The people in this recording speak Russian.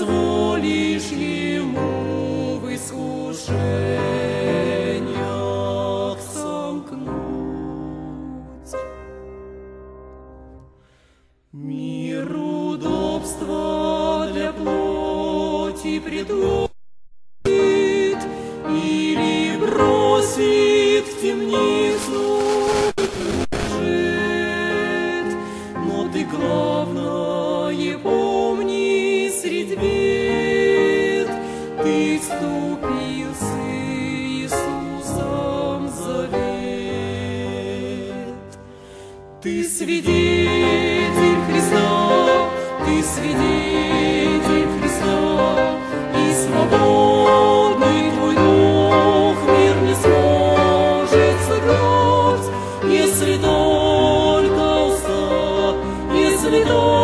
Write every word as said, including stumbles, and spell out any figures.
позволишь ему в искушениях сомкнуть. Мир удобства для плоти предложит или бросит в темницу, но ты главное помни средь бед, ты вступил с Иисусом завет. Ты свидетель Христа, ты свидетель Христа, и свободный твой дух мир не сможет сыграть, если только уста, если только